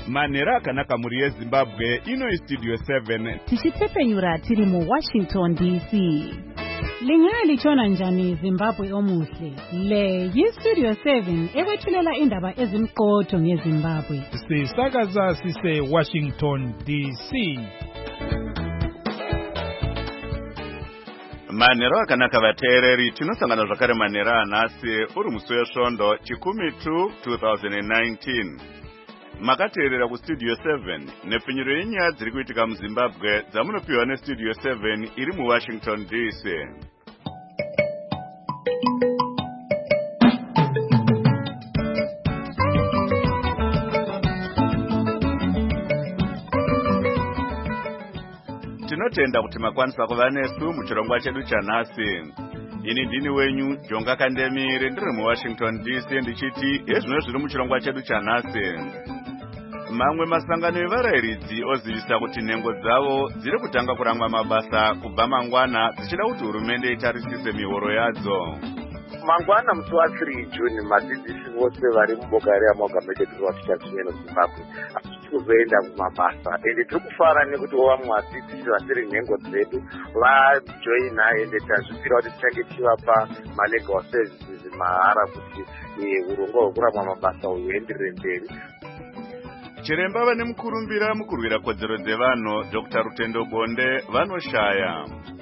Manhero akanaka muri yeZimbabwe, ino iStudio 7. Tichitepenyura tiri muWashington DC. Lingalitshona njani Zimbabwe omuhle? Le yiStudio 7 ekwethulela indaba ezimqotho ngeZimbabwe. Sisakaza sise Washington DC. Manhero akanaka vateereri, tinosangana zvakare manhero anhasi uri musi wesvondo chikumi 2019. Makateerera kuStudio 7 nepfinyiro yenyaya dziri kuitika muZimbabwe dzamunopiwa neStudio 7 iri muWashington DC. Tinotenda kuti makwanisa kuva nesu muchirongwa chedu chanhasi. Ini ndini wenyu Jonga Kandemire, ndiri muWashington DC ndichiti ezvino zviri muchirongwa chedu chanhasi. Mamwe masangano evarayiridzi ozivisa kuti nhengo dzavo dziri kutanga kurangwa mabasa kubva mangwana dzichida kuti hurumende itarisise mihoro yadzo. Mangwana musi wa3 June madzidzisi vose vari muboka reAmalgamated Rural Teachers Union of Zimbabwe kuzoenda kumabasa, ende tiri kufara nekuti vamwe vadzidzisi vasiri nhengo dzedu vajoina, ende tazvipira kuti tichange tivapa malegal services mahara kuti urongwa hwekurangwa mabasa huenderere mberi. Chiremba vane mukurumbira mukurwira kodzero dzevanhu Dr. Rutendo Bonde vanoshaya.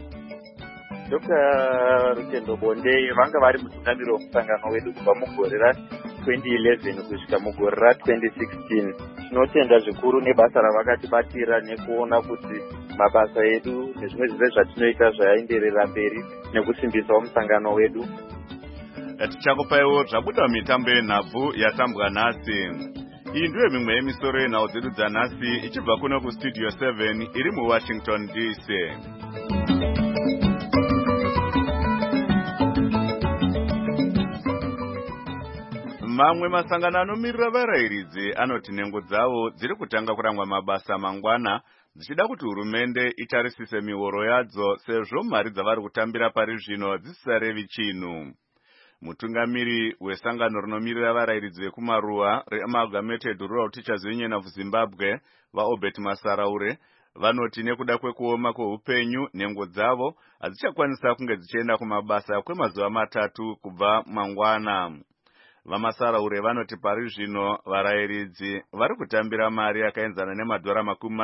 Dr. Rutendo Bonde vanga vari mutungamiri womusangano wedu kubva mugore ra2011 kusvika mugore ra2016. Tinotenda zvikuru nebasa ravakatibatira nekuona kuti mabasa edu nezvimwe zvese zvatinoita zvaenderera mberi nekusimbisawo musangano wedu. Tichakupaiwo zvabuda mitambo yenhabvu yatambwa nhasi. Iyi ndiyo mimwe yemisoro yenhau dzedu dzanhasi ichibva kuno kuStudio 7 iri muWashington DC. Mamwe masangano anomirira varayiridzi anoti nhengo dzavo dziri kutanga kurangwa mabasa mangwana dzichida kuti hurumende itarisise mihoro yadzo sezvo mari dzavari kutambira pari zvino dzisisarevi chinhu. Mutungamiri wesangano rinomirira varayiridzi vekumaruwa reAmalgamated Rural Teachers Union of Zimbabwe vaObert Masaraure vanoti nekuda kwekuoma kweupenyu nhengo dzavo hadzichakwanisa kunge dzichienda kumabasa kwemazuva 3 kubva mangwana. VaMasaraure vanoti pari zvino varayiridzi vari kutambira mari yakaenzana nemadhora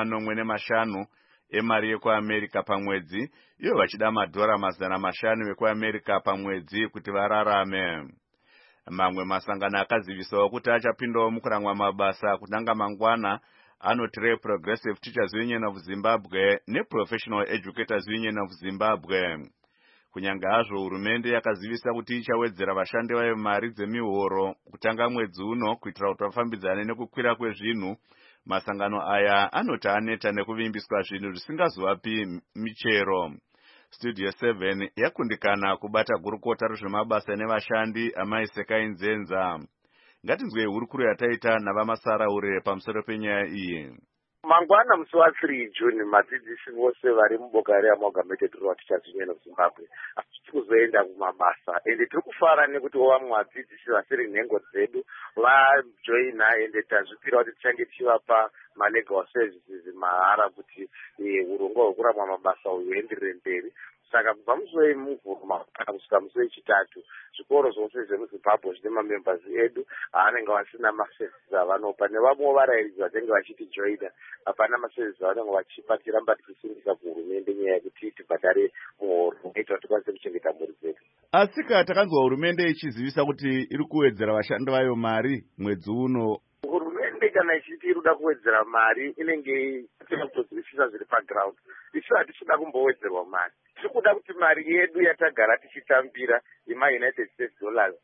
45 emari yekuAmerica pamwedzi, iyo vachida madhora 500 ekuAmerica pamwedzi kuti vararame. Mamwe masangano akazivisawo kuti achapindawo mukurangwa mabasa kutanga mangwana anoti Progressive Teachers Union of Zimbabwe neProfessional Educators Union of Zimbabwe. Kunyange hazvo hurumende yakazivisa kuti ichawedzera vashandi vayo mari dzemihoro kutanga mwedzi uno kuitira kuti vafambidzane nekukwira kwezvinhu, masangano aya anoti aneta nekuvimbiswa zvinhu zvisingazovapi michero. Studio 7 yakundikana kubata gurukota rezvemabasa nevashandi amaisekai nzenza. Ngatinzwe hurukuro yataita navaMasaraure pamusoro penyaya iyi. Mangwana musi wa3 June madzidzisi vose vari muboka reAmalgamated Rural Teachers Union of Zimbabwe kuzoenda kumabasa, ende tiri kufara nekuti vamwe vadzidzisi vasiri nhengo dzedu vajoina, ende tazvipira kuti tichange tivapa malegal services mahara kuti urongwa hwekurangwa mabasa huenderere mberi. Saka kubva musi weMuvhuro kusvika musi wechitatu zvikoro zvose zvemuZimbabwe zvine mamembers edu aanenge vasina maservices avanopa, nevamwewo varayiridzi vanenge vachitijoina hapana maservices avanenge vachipa. Tiramba tichisimbisa kuhurumende nyaya yekuti tibhadhare muhoro unoita kuti tikwanise kuchengeta mhuri dzedu. Asika takanzwa hurumende ichizivisa kuti iri kuwedzera vashandi vayo mari mwedzi uno. Hurumende kana ichiti irikuda kuwedzera mari inenge kutodzivisisa zviri paground. Isu hatichida kumbowedzerwa mari, tiri kuda kuti mari yedu yatagara tichitambira yemaUnited States dollars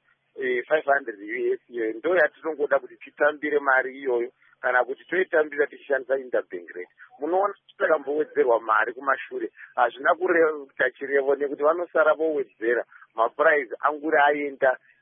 500 US ndo yatinongoda kuti titambire mari iyoyo, kana kuti toitambira tichishandisa interbank rate. Munoona takambowedzerwa mari kumashure hazvina kuita chirevo nekuti vanosara vowedzera mapuraizi anguri aenda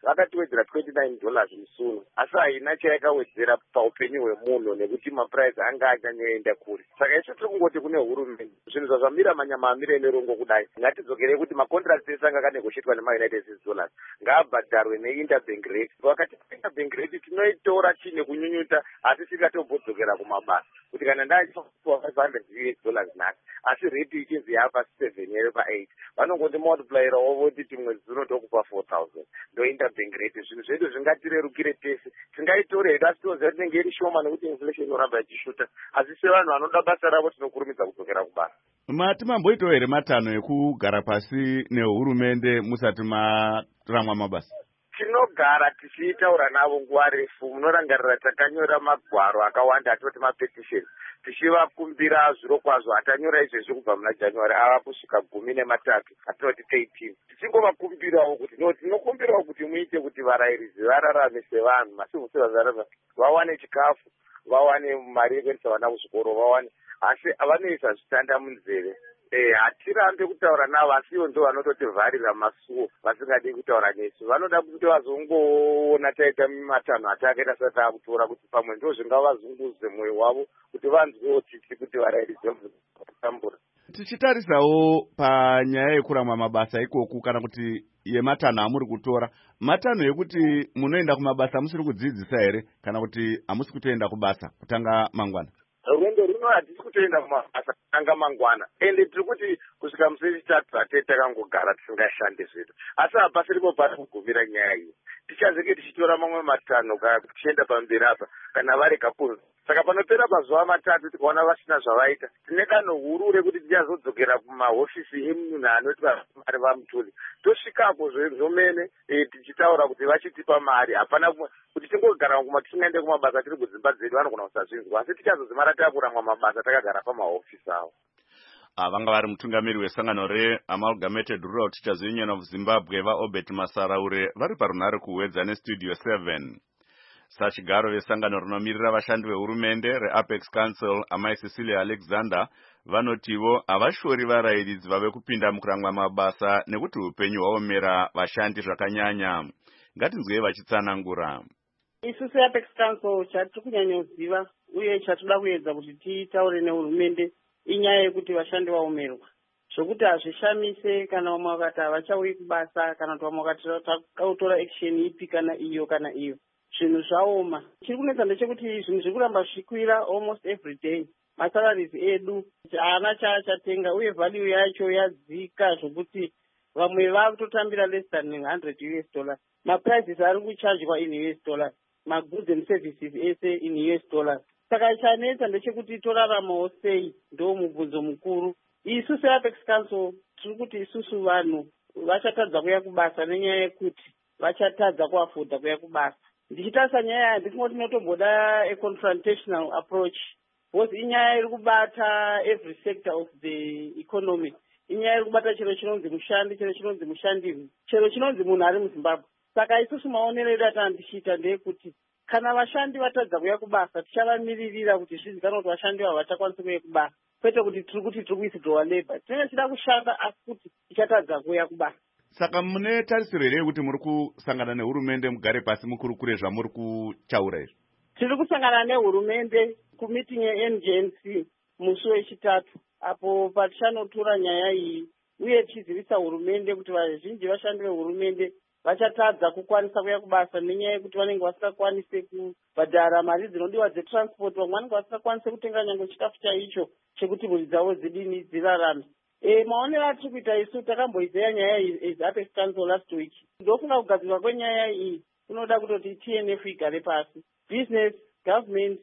vakatiwedzera $29 musuno, asi haina chayakawedzera paupenyu hwemunhu nekuti mapuraizi anga achanyaenda kure. Saka isu tiri kungoti kune hurumende zvinhu zvazvamira manyama amire nerongo kudai, ngatidzokerei kuti makontrakt ese anga akanegoshietwa nemaunited states dollars ngaabhadharwe neinterbank rate. Vakati interbank rate tinoitora chine kunyunyuta asi tikatombodzokeera kumabasa kuti kana ndaiwa $500 nhasi asi rate ichinzi yapa 7 here pa8 vanongoti multipliera ovoti mwedzi unotokupa 4,000 ndo interbank rate. Zvinhu zvedu zvingatirerukire tese, tingaitore hedu asi toziva tinenge iri shoma nekuti inflation inoramba ichishuta, asi sevanhu vanoda basa ravo tinokurumidza kudzokera kubasa. Mati mamboitawo here matanho ekugara pasi nehurumende musati maramwa mabasa? Tinogara tichitaura navo nguva refu. Munorangarira takanyora magwaro akawanda atoti mapetition tichivakumbira zviro kwazvo. Atanyora izvezvi kubva muna January ava kusvika 13 atinoti 13. Tichingovakumbirawo kuti tinokumbirawo kuti muite kuti varairidzi vararame sevanhu, masivu sevazarama, vawane chikafu, vawane mari yekuendesa vana kuzvikoro, vawane, asi vanoisa zvitanda munzeve. Hatirambe kutaura navo, asi ivo ndo vanototivharira masuo vasingadi kutaura nesu. Vanoda kuti vazongoona taita matanho atakaita sati akutora kuti pamwe ndo zvingavazunguze mwoyo wavo kuti vanzwewo titi kuti varairidzi kutambura. Tichitarisawo panyaya yekuramwa mabasa ikoku kana kuti yematanho amuri kutora, matanho ekuti munoenda kumabasa musiri kudzidzisa here kana kuti hamusi kutoenda kubasa kutanga mangwana? Rwendo runo hatisi kutoenda kumabasa kutanga mangwana, ende tiri kuti kusvika musi wechitatu hatei takangogara tisingashande zvedu, asi hapasiripo pari kugumira nyaya iyi. Tichazenge tichitora mamwe matanho kana tichienda pamberi apa kana varega kunzi. Saka panopera mazuva matatu tikaona vasina zvavaita, tine danho huru rekuti tichazodzokera kumahofisi emunhu anoti mari vamutuli, tosvikapo zvomene tichitaura kuti vachitipa mari. Hapana kuti tingogara kuma tisingaende kumabasa tiri kudzimba dzedu, vanogona kusazvinzwa, asi tichazozimara takuramwa mabasa takagara pamahofisi avo. Vanga vari mutungamiri wesangano reAmalgamated Rural Teachers Union of Zimbabwe vaObert Masaraure vari parunhare kuwedza nestudio 7. Sachigaro vesangano rinomirira vashandi vehurumende reApex Council amai Cecilia Alexander vanotivo havashori varairidzi vave kupinda mukuramwa mabasa nekuti upenyu hwaomera vashandi zvakanyanya. Ngatinzwei vachitsanangura. Isusu Apex Council chatiri kunyanyoziva uye chatoda kuedza kuti titaure nehurumende inyaya yekuti vashandi vaomerwa, zvokuti hazvishamise kana vamwe vakati havachauyi kubasa kana kuti vamwe vakati takautora action ipi kana iyo kana iyo. Zvinhu zvaoma. Chiri kunetsa ndechekuti zvinhu zviri kuramba zvichikwira almost every day. Masalaries edu haana chaachatenga uye value yacho yadzika zvokuti vamwe vakutotambira less than $100. Maprices ari kuchajwa in $, magoods and services ese in $. Saka chanetsa ndechekuti toraramawo sei, ndo mubvunzo mukuru. Isu seApex Council tiri kuti isusu vanhu vachatadza kuya kubasa nenyaya yekuti vachatadza kuafodha kuya kubasa. Ndichitarisa nyaya handisingoti notomboda a-confrontational approach, because inyaya iri kubata every sector of the economy. Inyaya iri kubata chero chinonzi mushandi, chero chinonzi mushandirwi, chero chinonzi munhu ari muZimbabwe. Saka isusu maonero edu atandichiita ndeyekuti kana vashandi vatadza kuya kubasa tichavamiririra kuti zvizikanwa kuti vashandi ava vachakwanisa kuya kubasa, kwete kuti tiri kuwithdraw labor. Tinenge tichida kushanda asi kuti tichatadza kuya kubasa. Saka mune tarisiro here kuti muri kusangana nehurumende mugare pasi mukurukure zvamuri kuchaura izvi? Tiri kusangana nehurumende kumiting yeNGNC musi wechitatu apo patichanotora nyaya iyi uye tichizivisa hurumende kuti vazhinji vashandi vehurumende vachatadza kukwanisa kuya kubasa nenyaya yekuti vanenge vasingakwanise kubhadhara mari dzinodiwa dzetransport, vamwe vanenge vasingakwanise kutenga nyange chikafu chaicho chekuti mhuri dzavo zidini dzirarame. Maonero atiri kuita isu takamboizeya nyaya iyi as Apex Council last week. Ndofunga kugadzirwa kwenyaya iyi kunoda kutoti TNF igare pasi, business, government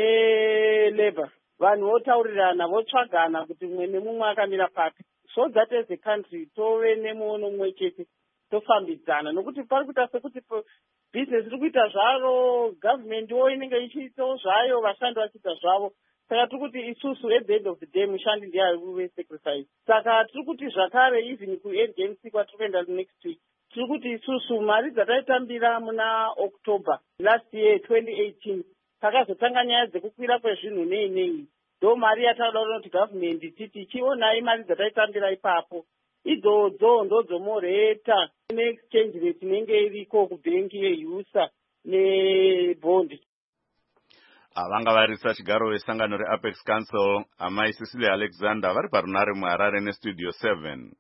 nelabor, vanhu votaurirana votsvagana kuti mumwe nemumwe akamira papi, so that as a country tove nemuono mumwe chete tofambidzana, nokuti pari kuita sekuti business iri kuita zvaro, governmentwo inenge ichiitawo zvayo, vashandi vachiita zvavo. Saka tiri kuti isusu at the end of the day mushandi ndiye ari kuve sacrifice. Saka tiri kuti zvakare even kuNGNC kwatiri kuenda next week, tiri kuti isusu mari dzataitambira muna October last year 2018 takazotanga nyaya dzekukwira kwezvinhu nei, ndo mari yataura kuti government titi chionai mari dzataitambira ipapo idzodzo ndodzomoreta neexchange rate inenge iriko kubhengi yeUSA nebond. Vanga varisa chigaro vesangano reApex Council amai Cecilia Alexander vari parunare muHarare nestudio 7.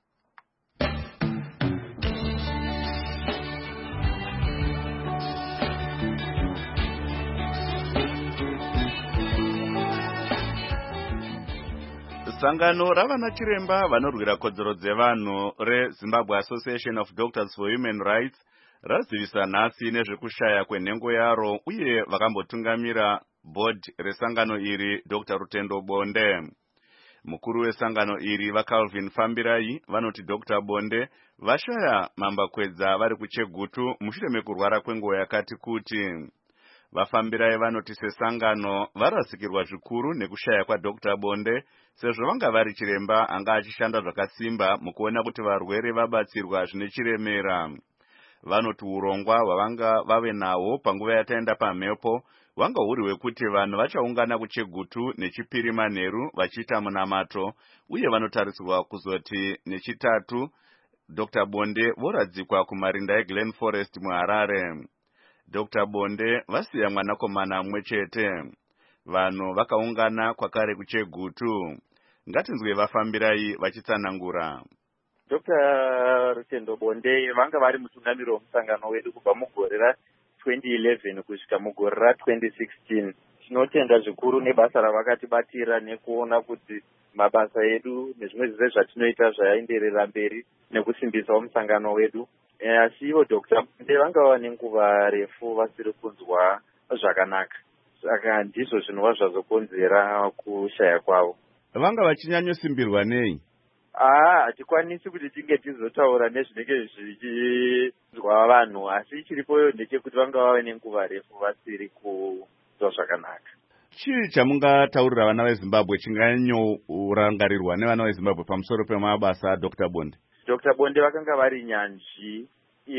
Sangano ravana chiremba vanorwira kodzero dzevanhu reZimbabwe Association of Doctors for Human Rights razivisa nhasi nezvekushaya kwenhengo yaro uye vakambotungamira board resangano iri Dr. Rutendo Bonde. Mukuru wesangano iri vaCalvin Fambirai vanoti Dr. Bonde vashaya mambakwedza vari kuChegutu mushure mekurwara kwenguva yakati kuti. Vafambirai vanoti sesangano varasikirwa zvikuru nekushaya kwaDr. Bonde sezvo vanga vari chiremba anga achishanda zvakasimba mukuona kuti varwere vabatsirwa zvine chiremera. Vanoti urongwa hwavanga vave nawo panguva yataenda pamhepo wanga huri hwekuti vanhu vachaungana kuChegutu neChipiri manheru vachiita munamato uye vanotarisirwa kuzoti nechitatu Dr. Bonde voradzikwa kumarinda eGlen Forest muHarare. Dr. Bonde vasiya mwanakomana mumwe chete. Vanhu vakaungana kwakare kuChegutu. Ngatinzwe vafambirai vachitsanangura. Dr. Rutendo Bonde vanga vari mutungamiri womusangano wedu kubva mugore ra2011 kusvika mugore ra2016. Tinotenda zvikuru nebasa ravakatibatira nekuona kuti mabasa edu nezvimwe zvese zvatinoita zvaenderera mberi nekusimbisawo musangano wedu. Asi ivo Dr. Bonde vanga vane nguva refu vasiri kunzwa zvakanaka. Saka ndizvo zvinova zvazokonzera kushaya kwavo. Vanga vachinyanyosimbirwa nei? Hatikwanisi kuti tinge tizotaura nezvinenge zvichizwa vanhu, asi chiripoyo ndechekuti vanga vave nenguva refu vasiri kunzwa zvakanaka. Chii chamungataurira vana veZimbabwe chinganyorangarirwa nevana veZimbabwe pamusoro pemabasa aDr. Bonde? Dr. Bonde vakanga vari nyanzvi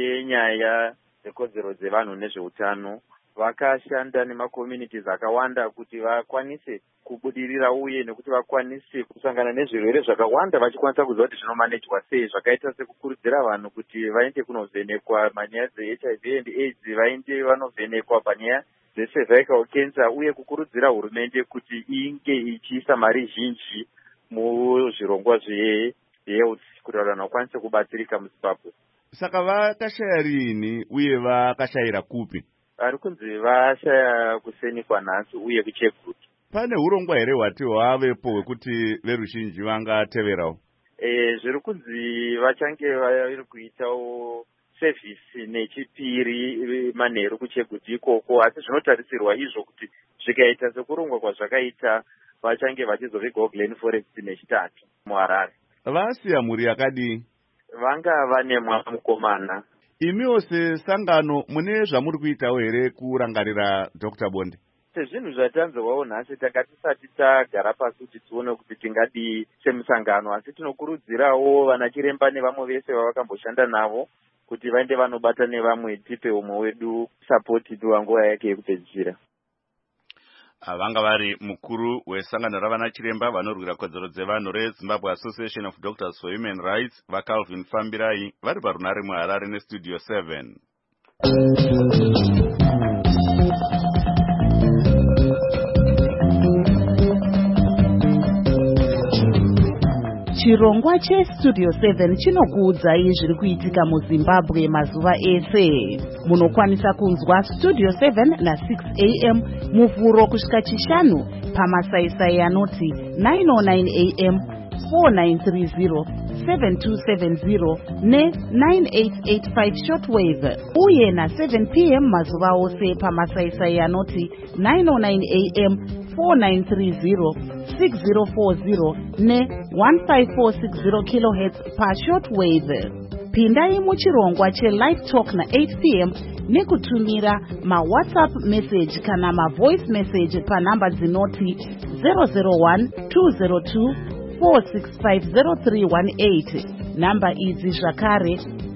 yenyaya dzekodzero dzevanhu nezveutano. Vakashanda nemakommunities akawanda kuti vakwanise kubudirira uye nekuti vakwanise kusangana nezvirwere zvakawanda vachikwanisa kuziva kuti zvinomanejwa sei, zvakaita sekukurudzira vanhu kuti vaende kunovhenekwa manyaya dzeHIV and AIDS, vaende vanovhenekwa panyaya dzecervical cancer, uye kukurudzira hurumende kuti inge ichiisa mari zhinji muzvirongwa zvehealth kuti vanhu vakwanise kubatsirika muZimbabwe. Saka vakashaya rini uye vakashayira kupi? Ari kunzi vashaya kuseni kwanhasi uye kuChegutu. Pane urongwa here hwati hwavepo hwekuti veruzhinji vangateverawo? Zviri kunzi vachange vari kuitawo sevhisi neChipiri manheru kuChegutu ikoko, asi zvinotarisirwa izvo kuti zvikaita sekurongwa kwazvakaita vachange vachizovigawo Glen Forest nechitatu muHarare. Vasiya mhuri yakadii? Vanga vane mwana mukomana. Imiwo sesangano mune zvamuri kuitawo here kurangarira Dr. Bonde? Sezvinhu zvatanzwawo nhasi tanga tisati tagara pasi kuti tione kuti tingadii semusangano, asi tinokurudzirawo vana chiremba nevamwe vese vavakamboshanda navo kuti vaende vanobata nevamwe tipe umwe wedu sapoti nguva yake yekupedzisira. Vanga vari mukuru wesangano ravana chiremba vanorwira kodzero dzevanhu reZimbabwe Association of Doctors for Human Rights vaCalvin Fambirai vari parunare muHarare nestudio 7. Chirongwa chestudio 7 chinokuudzai zviri kuitika muZimbabwe mazuva ese. Munokwanisa kunzwa studio 7 na6 am muvhuro kusvika chishanu pamasaisai anoti 909 am, 4930, 7270 ne9885 shortwave, uye na7 pm mazuva ose pamasaisai anoti 909 am, 4930, 6040 ne1540 kHz pashortwave. Pindai muchirongwa chelive talk na8 pm nekutumira mawhatsapp message kana mavoice message panhamba dzinoti 001-202-4650318. Namba idzi zvakare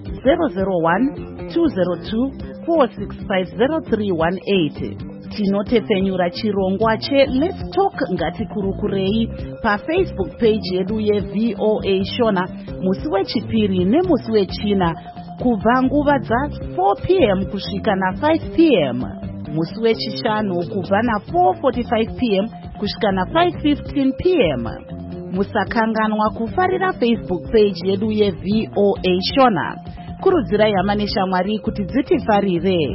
001-202-4650318. Tinotepfenyura chirongwa cheLet's Talk Ngatikurukurei paFacebook page yedu yeVOA Shona musi weChipiri nemusi weChina kubva nguva dza4 p.m. kusvika na5 p.m. musi wechishanu kubva na4:45 p.m. kusvika na5:15 p.m. musakanganwa kufarira Facebook page yedu yeVOA Shona. Kurudzirai hama neshamwari kuti dzitifarire.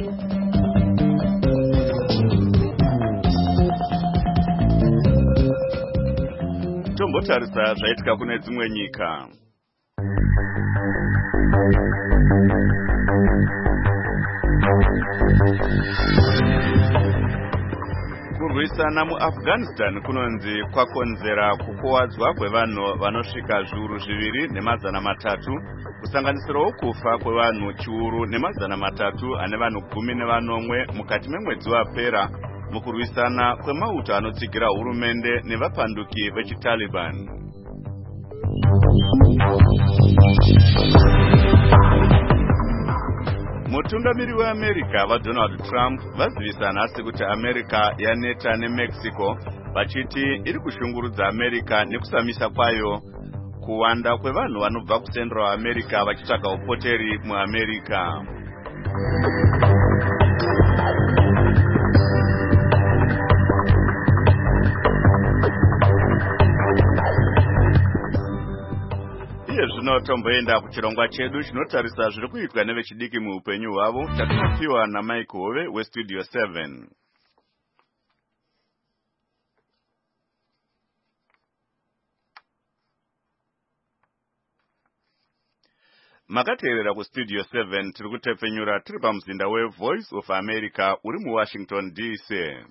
Tombotarisa zvaitika kune dzimwe nyika. Kurwisana muAfghanistan kunonzi kwakonzera kukuvadzwa kwevanhu vanosvika zviuru 2,300 kusanganisirawo kufa kwevanhu chiuru 300 ane vanhu 10 mukati memwedzi wapera mukurwisana kwemauto anotsigira hurumende nevapanduki vechiTaliban. Mutungamiri weAmerica vaDonald Trump vazivisa nhasi kuti America yaneta neMexico vachiti iri kushungurudza America nekusamisa kwayo kuwanda kwevanhu vanobva kuCentral America vachitsvaga upoteri muAmerica. Zvino tomboenda kuchirongwa chedu chinotarisa zviri kuitwa nevechidiki muupenyu hwavo chatinopiwa naMike Hove weStudio 7. Makateerera kuStudio 7 tiri kutepfenyura tiri pamuzinda weVoice of America uri muWashington DC.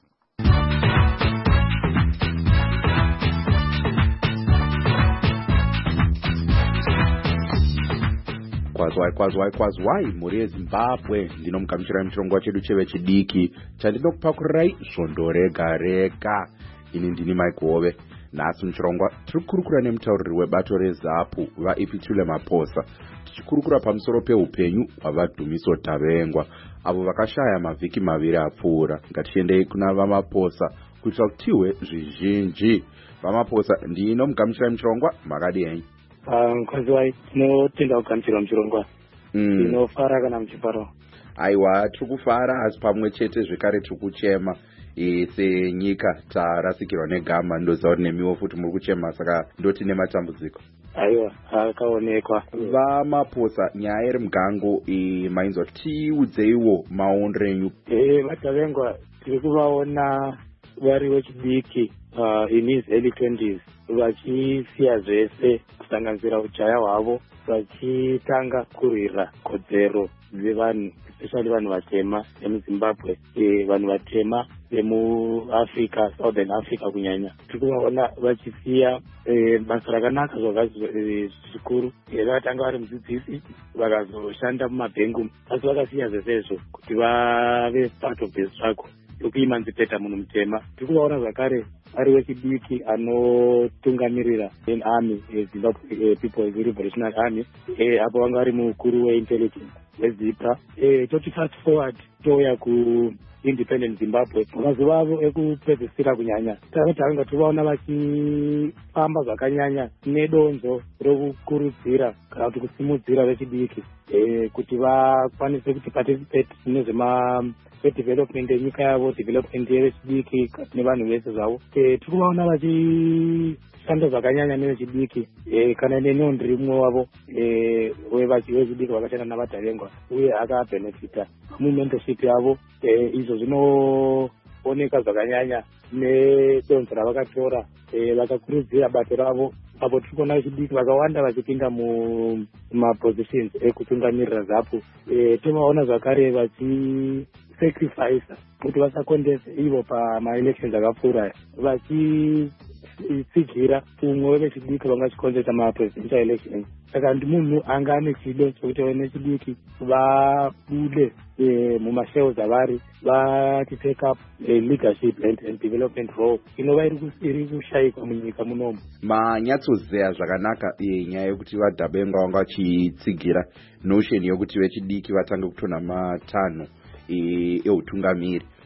Kwazwai muri yeZimbabwe ndinomugamuchira muchirongwa chedu chevechidiki chandinokupakurai svondo rega. Ini ndini Mike Hove. Nhasi muchirongwa tiri kukurukura nemutauriri webato reZAPU vaIpitule Maposa tichikurukura pamusoro peupenyu hwavadhumiso Tavengwa avo vakashaya mavhiki 2 apfuura. Ngatiendei kuna vaMaposa kuitira kuti tihwe zvizhinji. VaMaposa ndinomugamuchira muchirongwa makadii? Kwazwai tinotenda kugamuchirwa muchirongwa. Tinofara kana muchiparo. Aiwa, tiri kufara asi pamwe chete zvekare tiri kuchema. Senyika tarasikirwa negama ndoziva kuti nemiwo futi muri kuchema, saka ndoti nematambudziko. Aiwa, akaonekwa. VaMaposa, nyaya iri mugango mainzwa kuti tiudzeiwo maondero enyu. Vatavengwa tiri kuvaona vari vechidiki in his early 20s vachisiya zvese kusanganisira ujaya hwavo vachitanga kurwira kodzero dzevanhu especially vanhu vatema vemuZimbabwe, vanhu vatema vemuAfrica, Southern Africa kunyanya. Tiri kuvaona vachisiya basa rakanaka zvikuru. Vakatanga vari mudzidzisi vakazoshanda mumabhengu asi vakasiya zvesezvo kuti vave part of the struggle yokuimanzipeta munhu mutema. Tiri kuvaona zvakare ari wechidiki anotungamirira army Zimbabwe People's Revolutionary Army apo vanga vari mukuru weintelligence weZIPRA. Toti fast forward touya kuindependent Zimbabwe, mazuva avo ekupedzisira kunyanya tavanga tivaona vachifamba zvakanyanya nedonzo rokukurudzira kana kuti kusimudzira vechidiki kuti vakwanise kuti participate development yenyika yavo, development yevechidiki nevanhu vese zvavo. Tiri kuvaona vachishanda zvakanyanya nevechidiki kana nenondri mumwe wavo wevechidiki vakashanda navaTavengwa uye akabenefita mumentorship yavo. Izvo zvinooneka zvakanyanya nedonzo ravakatora vakakurudzira bato ravo. Apo tiri kuona vechidiki vakawanda vachipinda mumapositions ekutungamirira ZAPU. Tovaona zvakare vachisacrifice kuti vasakondese ivo pamaelections akapfuura vachitsigira umwe wevechidiki vangachikondesa mapresidential elections. Saka munhu anga ane chido chekuti vechidiki vabude mumashells avari vachitake up leadership and development role inova iri kushayikwa munyika munomu. Manyatsozeya zvakanaka nyaya yekuti vaDabengwa vanga vachitsigira notion yokuti vechidiki vatange kutonha matanho eutungamiri.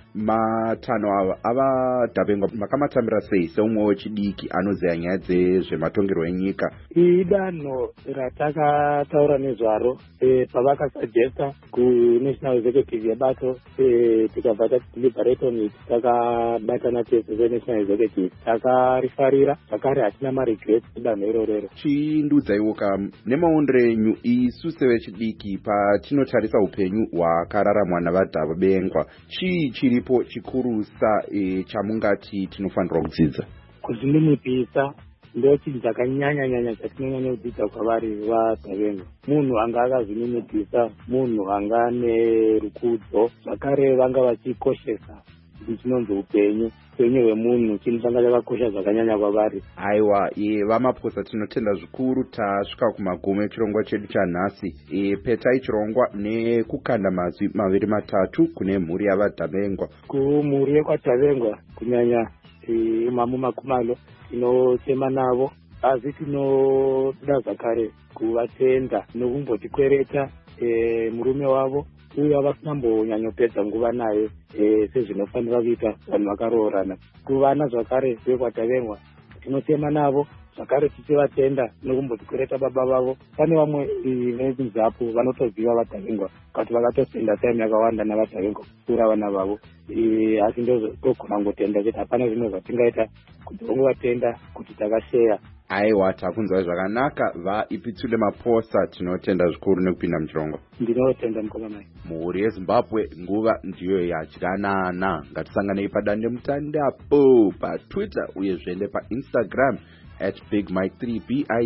matanho ava Dabengwa makamatambira sei seumwe wechidiki anoziva nyaya dzezvematongerwo enyika? Idanho ratakataura nezvaro pavakasugesta kunational executive yebato tikabva tatideliberate takabatana tese senational executive takarifarira zvakare hatina maregrets kudanho irorero. Chindudzaiwoka nemaondero enyu isu sevechidiki patinotarisa upenyu hwakararamwa navaDabengwa, chii chiripo chikurusa chamungati tinofanirwa kudzidza? Kuzvininipisa ndo chinhu chakanyanya chatinonyanya kudzidza kwavari vaDabengwa. Munhu anga akazvininipisa, munhu anga nerukudzo, zvakare vanga vachikoshesa chinonzi upenyu hwemunhu, chinhu changa chakakosha zvakanyanya kwavari. Aiwa, vamaposa tinotenda zvikuru tasvika kumagumo echirongwa chedu chanhasi. Petai chirongwa nekukanda mazwi 2-3 kune mhuri yavaDabengwa. Kumhuri yekwaDabengwa kunyanya Imamu Makumalo tinotema navo, asi tinoda zvakare kuvatenda nokumbotikwereta murume wavo uye avasinambonyanyopedza nguva naye sezvinofanira kuita vanhu vakaroorana. Kuvana zvakare vekwaDabengwa tinotema navo zvakare tichivatenda nokumbotikwereta baba vavo. Pane vamwe nezinzapu vanotoziva vaDabengwa kuti vakatosenda time yakawanda navaDabengwa kupfuura vana vavo, asi ndozogona ngotenda kuti hapana zvimwe zvatingaita kuti vongovatenda kuti takasheya. Aiwa, takunzwai zvakanaka. vaIpitsule Maposa tinotenda zvikuru nekupinda muchirongwa. Ndinotenda mukomana. Mhuri yeZimbabwe nguva ndiyo yadyanana. Ngatisanganei padandemutandapo paTwitter uyezve nepaInstagram @BigMike3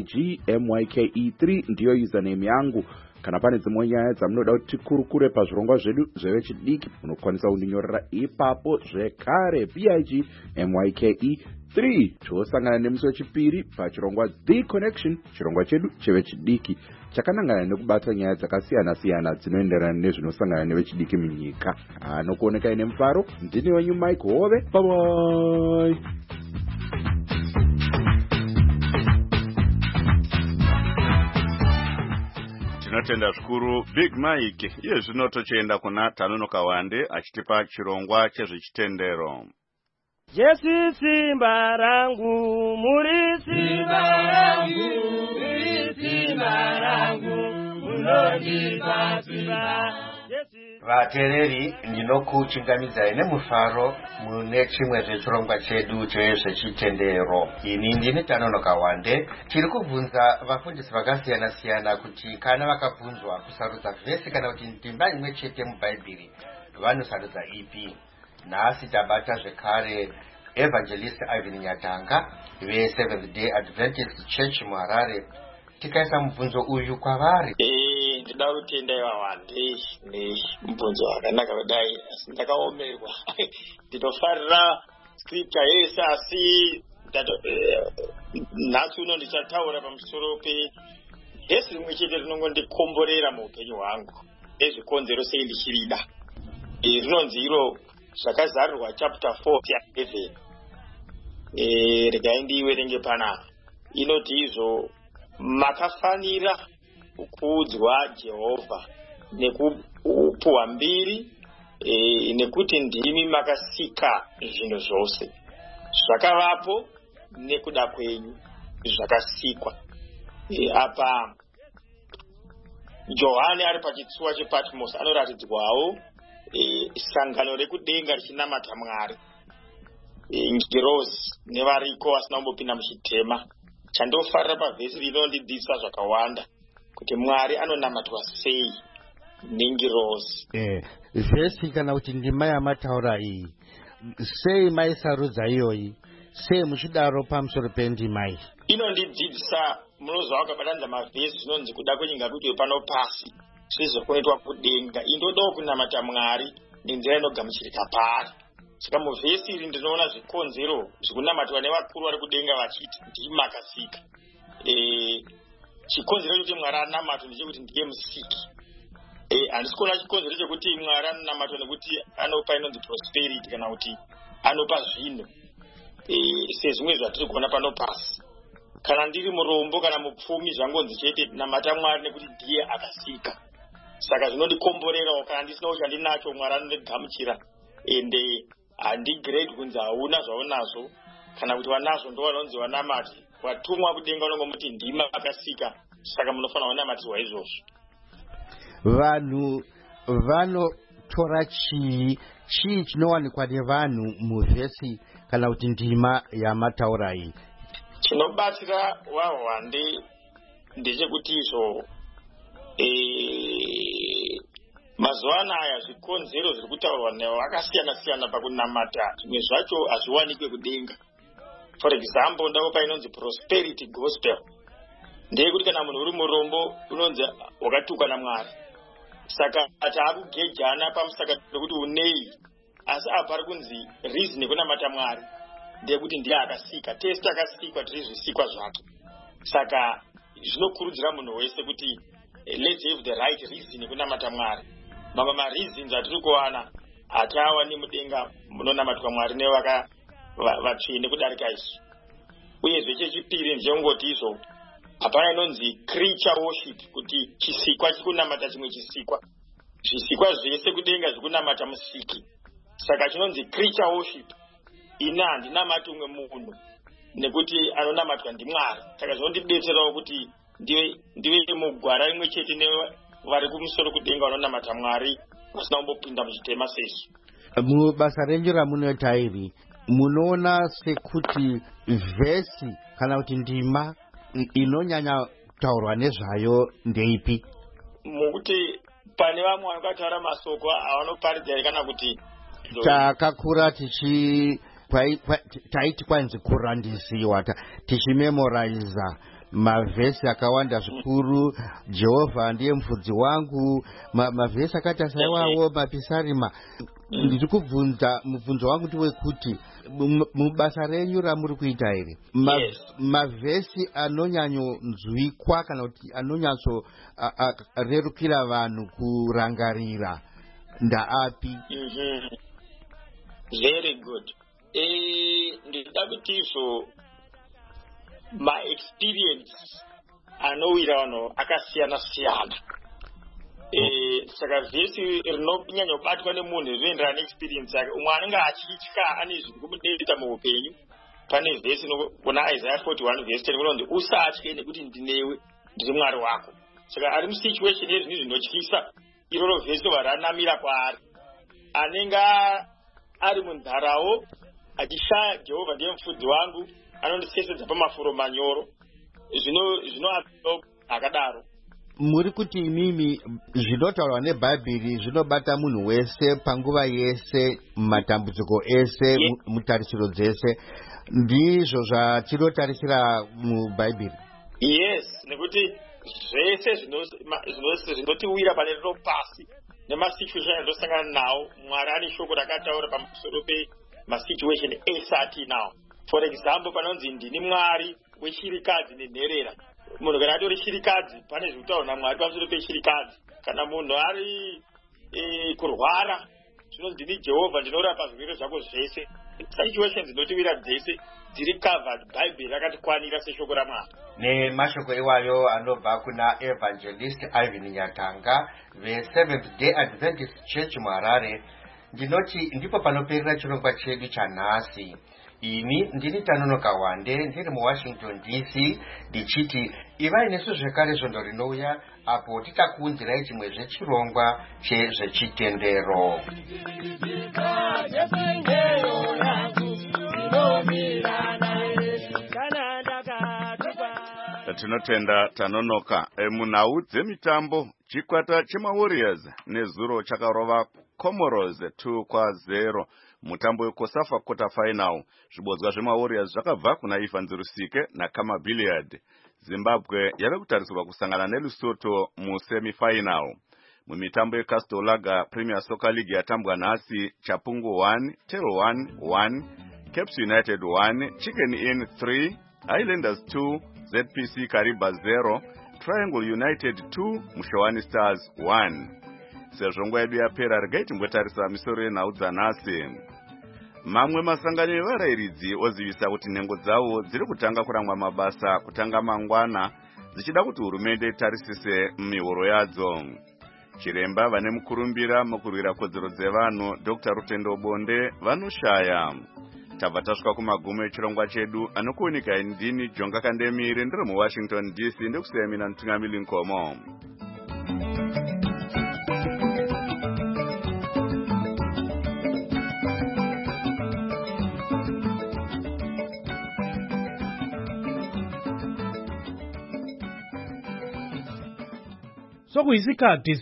BIGMYKE3 ndiyo username yangu. Kana pane dzimwe nyaya dzamunoda kuti tikurukure pazvirongwa zvedu zvevechidiki munokwanisa kundinyorera ipapo zvekare BIGMYKE3. Tosangana nemusi wechipiri pachirongwa The Connection, chirongwa chedu chevechidiki chakanangana nekubata nyaya dzakasiyana-siyana dzinoenderana nezvinosangana nevechidiki munyika. Anokuonekai nemufaro, ndini wenyu Mike Hove. Bye bye. Tinotenda zvikuru Big Mike. Iye zvino tochienda kuna Tanonoka Wande achitipa chirongwa chezvechitendero. Jesu simba rangu, muri simba rangu, muri simba rangu, munondipa simba. Vatereri, ndinokuchingamidzai nemufaro mune chimwe zvechirongwa chedu chezvechitendero. Ini ndini Tanonoka Wande. Tiri kubvunza vafundisi vakasiyana-siyana kuti kana vakabvunzwa kusarudza vhesi kana kuti ndimba imwe chete mubhaibheri vanosarudza ipi. Nhasi tabata zvekare Evangelist Ivan Nyatanga ve-Seventh Day Adventist Church muHarare. Tikaisa mubvunzo uyu kwavari. Ndida kutenda Wande nemubvunzo wakanaka kudai, asi ndakaomerwa. Ndinofarira scripture yese, asi nhasi uno ndichataura pamusoro pevhesi rimwe chete rinongondikomborera muupenyu hwangu nezvikonzero sei ndichirida. Rinonzi iro zvakazarirwa chapter 4:11. Regai ndiiverenge panapa. Inoti izvo makafanira kukuudzwa Jehovha nekupuhwa mbiri, nekuti ndimi makasika zvinhu zvose, zvakavapo nekuda kwenyu zvakasikwa. Apa Johani ari pachitsuwa chePatmos anoratidzwawo sangano rekudenga richinamata Mwari, ngirozi nevariko vasina kumbopinda muchitema. Chandofarira pavhesi rinondidzidzisa zvakawanda kuti Mwari anonamatwa sei nengirozi. Vhesi kana kuti ndima yamataura iyi, sei maisarudza iyoyi, sei muchidaro pamusoro pendima iyi? Inondidzidzisa, munozva wakabatanidza mavhesi zvinonzi kuda kwenyika kuti pano pasi zvizokunoitwa kudenga. Indodawo kunamata Mwari nenzira inogamuchirika pari. Saka muvhesi iri ndinoona zvikonzero zvikunamatwa nevakuru vari kudenga vachiti ndimi makasika. Chikonzero chekuti Mwari anamatwa ndechekuti ndiye musiki. Handisi kuona chikonzero chekuti Mwari anonamatwa nekuti anopa inonzi prosperity kana kuti anopa zvinhu sezvimwe zvatiri kuona pano pasi. Kana ndiri murombo kana mupfumi zvangonzi chete namata Mwari nekuti ndiye akasika. Saka zvinondikomborerawo kana ndisina uchandinacho Mwari anondigamuchira ende handigrade kunzi hauna zvaunazvo kana kuti wanazvo ndo vanonzi vanamati watumwa kudenga unongomuti ndima akasika saka munofanira wanamatirwa izvozvo. Vanhu vanotora chii chinowanikwa nevanhu muvhesi kana kuti ndima yamataura iyi? Chinobatsira wahwande ndechekuti izvo mazuva anaya zvikonzero zviri kutaurwa nevo akasiyana siyana pakunamata. Zvimwe zvacho hazviwanikwe kudenga. For example, ndaupa inonzi prosperity gospel. Ndeyekuti kana munhu uri murombo unonzi wakatukwa naMwari. Saka taakugejana pamusaka pekuti unei, asi apa pari kunzi reason yekunamata Mwari ndeyekuti ndiye akasika. Tese akasikwa tiri zvisikwa zvake. Saka zvinokurudzira munhu wese kuti let's have the right reason yekunamata Mwari. Mamwe mareasons atiri kuwana hataawani mudenga munonamatwa Mwari nevaka vatsvene kudarika isu. Uyezve chechipiri ndechekungoti izvo hapana inonzi creature worship, kuti chisikwa chikunamata chimwe chisikwa. Zvisikwa zvese kudenga zvikunamata musiki. Saka chinonzi creature worship. Ina handinamati umwe munhu nekuti anonamatwa ndiMwari. Saka zvinondidetserawo kuti ndive mugwara rimwe chete nevari kumusoro kudenga vanonamata Mwari vasina kumbopinda muzvitema sesu. Mubasa renyu ramunoita iri munoona sekuti vhesi kana kuti ndima inonyanya kutaurwa nezvayo ndeipi? Mukuti pane vamwe vanokataura masoko avanoparidza kana kuti takakura taiti kwanzi kurandisiwa tichimemoraiza mavhesi akawanda zvikuru. Jehovha ndiye mufudzi wangu, mavhesi akati asaiwawo mapisarima. Ndiri kubvunza mubvunzo wangu ndiwekuti mubasa renyu ramuri kuita iri mavhesi anonyanyonzwikwa kana kuti anonyatsorerukira vanhu kurangarira ndaapi? Very good. Ndinoda kuti izvo maexperience anowira vanhu akasiyana siyana. Saka vhesi rinonyanyobatwa nemunhu rinoenderana neexperience yake. Umwe anenge achitya ane zvinhu kumudeta muupenyu. Pane vhesi kuna Isaiah 41 verse 10 kunonzi usatye nekuti ndinewe, ndiri Mwari wako. Saka ari musituation yezvinhu zvinotyisa, iroro vhesi varanamira kwaari. Anenge ari munharawo achishaya Jehovha ndiye mufudzi wangu, anondisesedza pamafuro manyoro. Zvino akadaro. Muri kuti imimi zvinotaurwa nebhaibheri zvinobata munhu wese panguva yese, matambudziko ese, mutarisiro dzese. Ndizvo zvatinotarisira mubhaibheri? Yes, nekuti zvese zvinotiwira pane rino pasi nemasituation atosangana nawo, Mwari ane shoko rakataura pamusoro pemasituation ese atinawo. For example, panonzi ndini Mwari wechirikadzi nenherera. Munhu kana atori chirikadzi pane zvekutaura naMwari pamusoro pechirikadzi. Kana munhu ari kurwara zvinonzi ndini Jehovha ndinorapa zvirwere zvako zvese. Situations dzinotiwira dzese dziri covered, bhaibheri rakatikwanira seshoko raMwari. Nemashoko iwayo anobva kuna Evangelist Ivan Nyatanga veSeventh Day Adventist Church muHarare. Ndinoti ndipo panoperera chirongwa chedu chanhasi. Ini ndini Tanonoka Wande ndiri muWashington DC ndichiti ivai nesu zvekare zvondo rinouya apo titakuunzirai chimwe zvechirongwa chezvechitendero. Tinotenda Tanonoka. Munhau dzemitambo, chikwata chemaWarriors nezuro chakarova Comoros 2-0 mutambo weCOSAFA quarter final. Zvibodzwa zvemaWarriors zvakabva kuna Ivan Zirusike naKama Billiard. Zimbabwe yave kutarisirwa kusangana neLesotho musemifinal. Mumitambo yeCastle Lager Premier Soccer League yatambwa nhasi, Chapungu 1, Telo 1, Caps United 1, Chicken Inn 3, Highlanders 2, ZPC Kariba 0, Triangle United 2, Mushawani Stars 1. Sezvo nguva yedu yapera, regai timbotarisa misoro yenhau dzanhasi. Mamwe masangano evarayiridzi ozivisa kuti nhengo dzavo dziri kutanga kurangwa mabasa kutanga mangwana, dzichida kuti hurumende itarisise mihoro yadzo. chiremba vane mukurumbira mukurwira kodzero dzevanhu Dr. Rutendo Bonde vanoshaya. Tabva tasvika kumagumo echirongwa chedu, anokuunika ndini Jonga Kandemire ndiri muWashington DC ndikusiya mina Ntungamili Nkomo. Sokuyisikhathi